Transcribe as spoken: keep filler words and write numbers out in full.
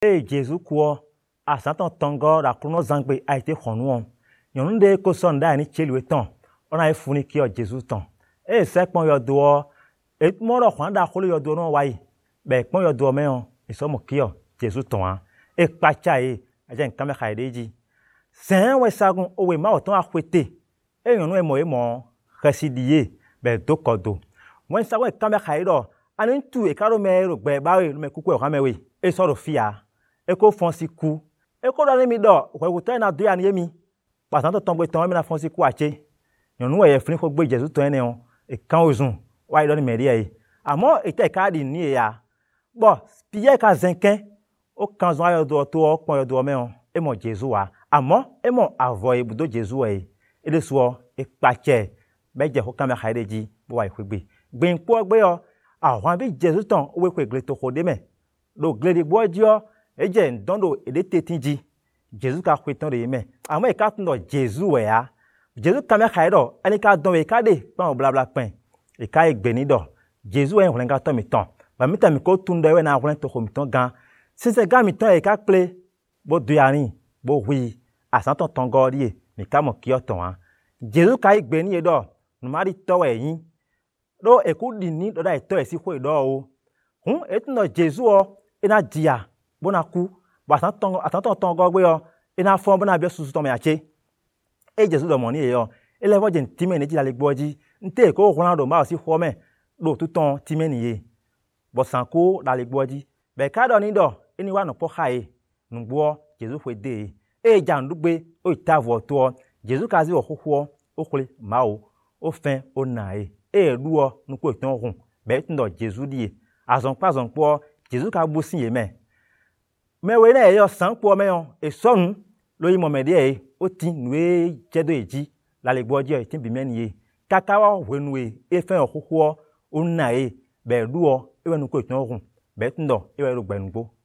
Et Jésus quoi, à Satan tango, la chrono zangbe a été chonouan. Yon de ko son da ni chelu etan. On a funi ki o Jésus tan. Et c'est pon yo do, et mo ro kwan da kholo yo do no wai. Be pon yo do me on, e so mo ki o Jésus tan. Et pa cha e, a jen kame khaide ji. Saint we sagun o we ma o ton a kwete. E yon no e mo e mo residie, be do kodo. When sagun e kame khaido, anin tu e karo me ro gbe ba we me kuku e kwa me we. E so ro fia. E ko fonsi ku. E ko do mi do, ko ko tan na do ya ni emi. Pa san to ton gbe tan mi na fonsi ku ache. Yon no e fini ko gbe Jésus tan ne on. E kan ozun, wa do ni me ri e. Amo e te ka di ni ya. Bo, piye ka zenken, o kan zon ayo do to o pon yo do me on. E mo Jésus wa. Amo e mo avo e budo Jésus e. E le so e pache. Be je ko kan me khaide ji, bo wa e gbe. Gbe npo gbe yo. Àwọn bi Jésus tan o we ko egle to kode me. Lo gle di bo ji o. E je ndondo e de tetinji. Jésus ka kwetan de me. Amo e ka tun do Jésus we ya. Jésus ka me khaido, ani ka don we ka de, pan bla bla pen. E ka e gbe ni do. Jésus e holen ka to mi ton. Ba mi ta mi ko tun do we na holen to ko mi ton gan. Si se ga mi ton e ka ple, bo du yarin, bo wi, asan ton ton go ri e, mi ka mo ki o ton an. Jésus ka e gbe ni e do, no ma ri to we yin. Do e ku di ni do da e to e si ko e do o. Hun e tun do Jésus o, e na dia. Bona ku ba san ton atan ton ton go gbe yo e na fon bona bi susu ton me ache e Jésus do moni e yo e le vo je ntime ni ji la le gboji nte ko Ronaldo ma si fo me do tu ton time ni ye bo san ko la le gboji be ka do ni do e ni wa no po khae nu gbo Jésus fo de e jan dugbe o ta vo to Jésus ka zi o khokho o kule ma o o fin o na e e lu o nu ko ton run be tun do Jésus di azon pa zon po Jésus ka bu sin ye me me we na e yo san po me yon e sonu lo yi mo me de e o tin nuwe jedo eji la le gboji e tin bi me ni e kaka wa we nuwe e fe o khokho o na e be lu o e we nu ko ton run be tun do e we ro gbenugbo